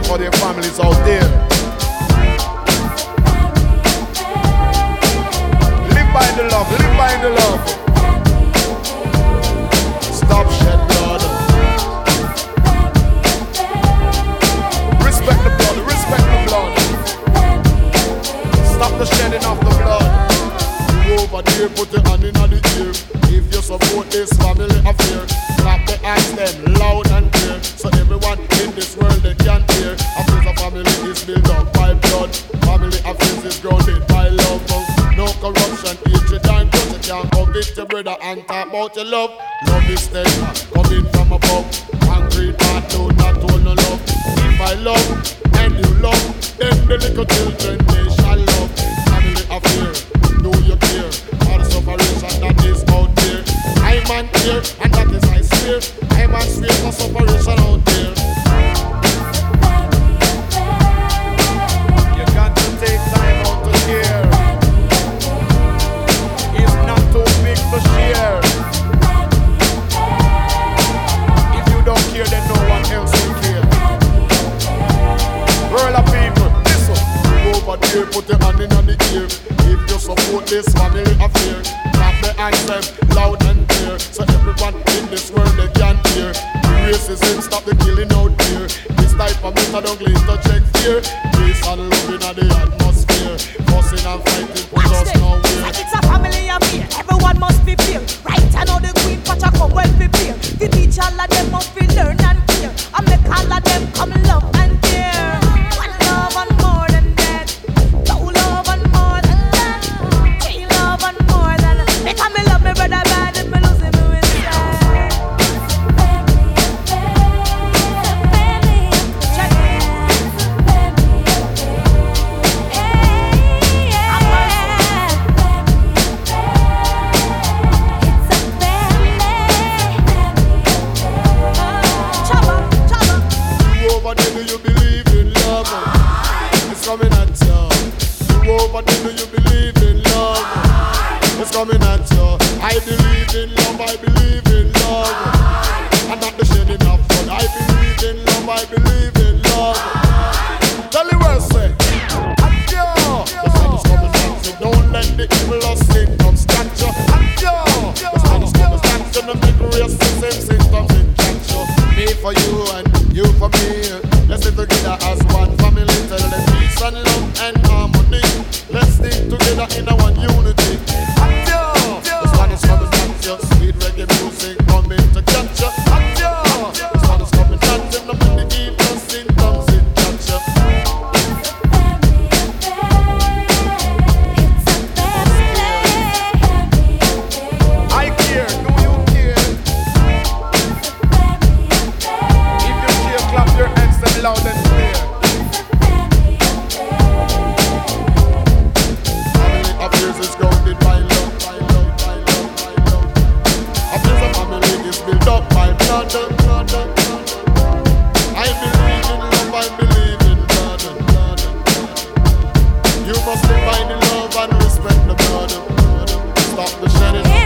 for their families out there. Live by the love, live by the love. Stop shed blood. Respect the blood, respect the blood. Stop the shedding of the blood. You over there, put your hand in the ear. If you support this family affair, clap the hands them loud and clear, so everyone in this world they can hear. A family is built up by blood. Family affairs is grounded by love. No corruption, hatred and grudge. You can't convict your brother and talk about your love. Love is steady, coming from above. Angry man do not hold no love. If I love and you love, then the little children they shall love. Family affair, do you care? All the separation that is out there. I'm on here, and that is I swear. I'm on swear for separation out there. You got to take time out to care. It's not too big to share. If you don't care, then no one else will care. World of people, listen. Over there, put your hand in the ear. If you support this family affair, clap the hands them loud and clear, so everyone in this world they can hear. The racism, stop the killing out there. This type of method ugly to check fear. Peace and love in the atmosphere. Fussing and fighting put us nowhere. It's a family affair, everyone must be fair. Right, I know the queen patch come well prepared. The teach all of them must be learn and care. I make all of them come love and care. One love and more than that. Two love and more than that. Three love and more than that. Because me love me brother bad if me lose him inside. Do you believe in love? It's coming at you. You over there, do you believe in love? It's coming at you. I believe in love, I believe in love. I'm not the shedding of blood. I believe in love, I believe in love. Tell you what I say. Adieu. The sun is coming at you. Don't let the evil of sin come scratch you. Adieu. The sun is coming at you. Don't make racism symptoms in catch you. Me for you and you for me. Let's stay together as one family. Tell them peace and love and harmony. Let's stay together in a one unity. Adieu. The sun is coming at you. Sweet reggae music coming to catch you. Adieu. The sun is coming at you. No make the evil symptoms in catch you. I care. Do you care? If you care, clap your hands them loud and clear. Family affairs is grounded by love, by love, by love, by love. Affairs of family is built up by blood, blood, blood. I believe in love, I believe in blood, blood, blood. You must live by the love and respect the blood, blood. Stop the shedding.